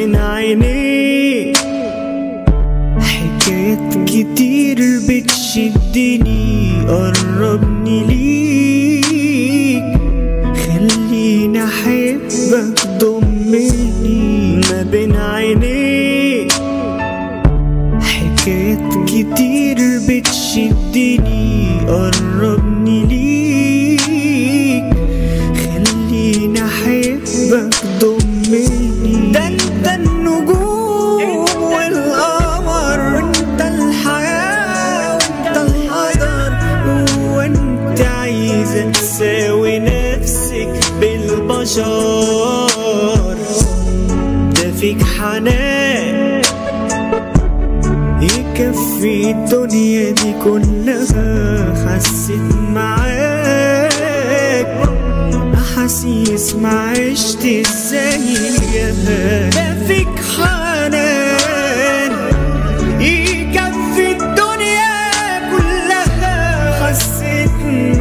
بين عينيك حكايات كتير بتشدني، قربني ليك خليني احبك ضمني. ما بين عينيك حكايات كتير بتشدني، قربني ليك خليني احبك ضمني. ده انت النجوم والقمر، وانت الحياة وانت القدر، وانت عايزة تساوي نفسك بالبشر. ده فيك حنان يكفي الدنيا دي كلها. حسيت معاك أحاسيس ما عشت زيها. ده فيك حنان يكفي الدنيا كلها. حسيت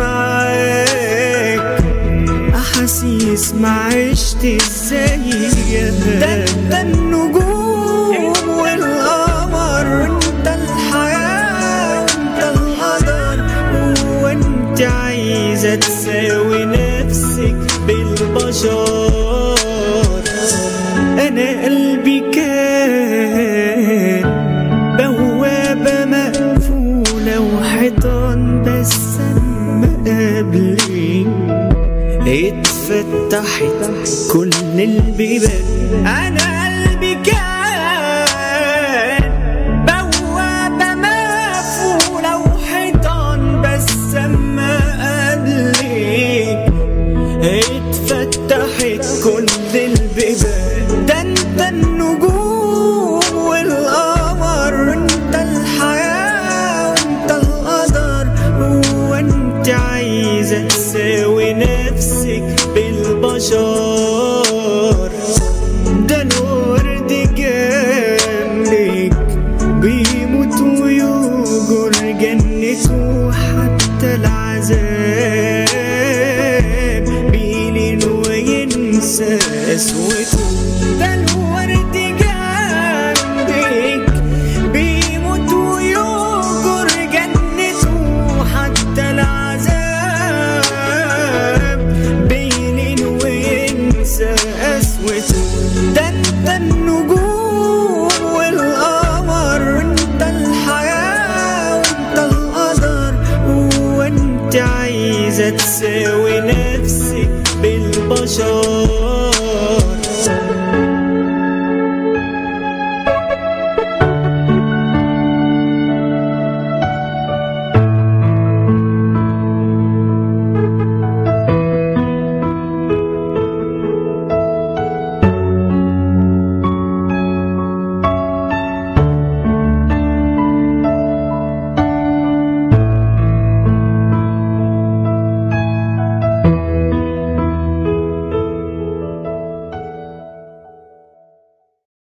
معاك أحاسيس ما عشت زيها. ده النجوم والقمر، وانت الحياة وانت القدر، وانت عايزة تساوي نفسك بالبشر. انا قلبي كان بوابة مقفولة وحيطان، بس اما قبلي اتفتحت كل البيبان. انا قلبي كان بوابة مقفولة وحيطان، بس اما قبلك اتفتحت كل البيبان. ده انت النجوم والقمر، وانت الحياة وانت القدر، وانت عايزة تساوي نفسك بالبشر. ده الورد جنبك بيموت ويهجر جنته، حتى العذاب بيلين وينسى قسوته. ده الورد جنبك بيموت ويهجر جنته، حتى العذاب بيلين وينسى قسوته. ده انت النجوم